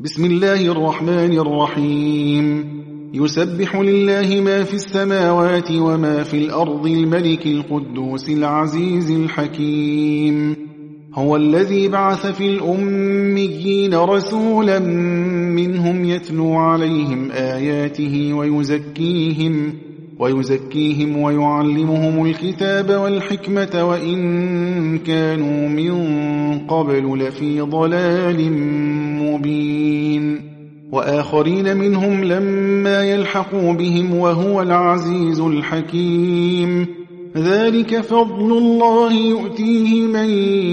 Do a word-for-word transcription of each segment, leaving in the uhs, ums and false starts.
بسم الله الرحمن الرحيم يسبح لله ما في السماوات وما في الأرض الملك القدوس العزيز الحكيم هو الذي بعث في الأميين رسولا منهم يتلو عليهم آياته ويزكيهم ويزكيهم ويعلمهم الكتاب والحكمة وإن كانوا من قبل لفي ضلال مبين وآخرين منهم لما يلحقوا بهم وهو العزيز الحكيم ذلك فضل الله يؤتيه من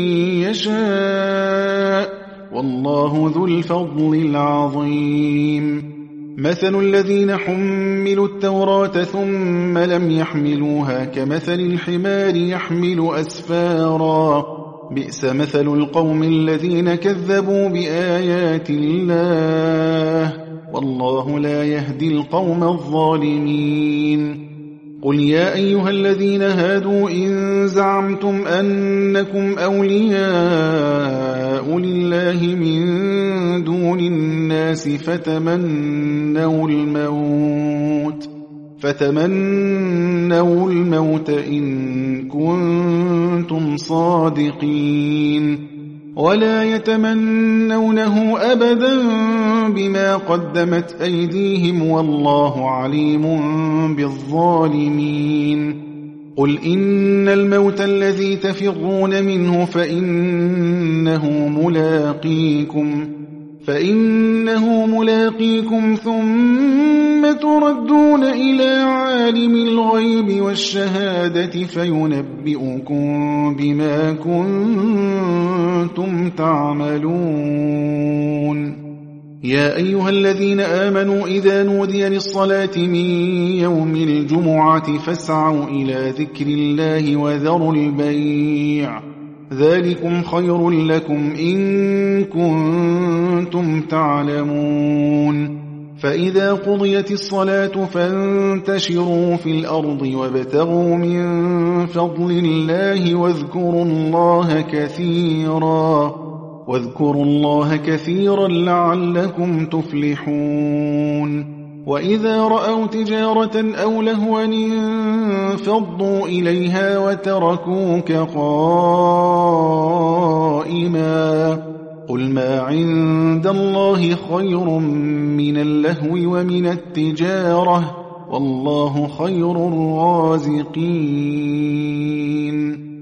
يشاء والله ذو الفضل العظيم مثل الذين حملوا التوراة ثم لم يحملوها كمثل الحمار يحمل أسفارا بئس مثل القوم الذين كذبوا بآيات الله والله لا يهدي القوم الظالمين قل يا أيها الذين هادوا إن زعمتم أنكم أولياء لله من دون الناس فتمنوا الموت فتمنوا الموت إن كنتم صادقين ولا يتمنونه أبدا بما قدمت أيديهم والله عليم بالظالمين قل إن الموت الذي تفرون منه فإنه ملاقيكم فإنه ملاقيكم ثم تردون إلى عالم الغيب والشهادة فينبئكم بما كنتم تعملون يا أيها الذين آمنوا إذا نودي للصلاة من يوم الجمعة فاسعوا إلى ذكر الله وذروا البيع ذلكم خير لكم إن كنتم تعلمون فإذا قضيت الصلاة فانتشروا في الأرض وابتغوا من فضل الله واذكروا الله كثيرا واذكروا الله كثيرا لعلكم تفلحون وإذا رأوا تجارة أو لهوا انفضوا إليها وتركوك قائما قل ما عند الله خير من اللهو ومن التجارة والله خير الرازقين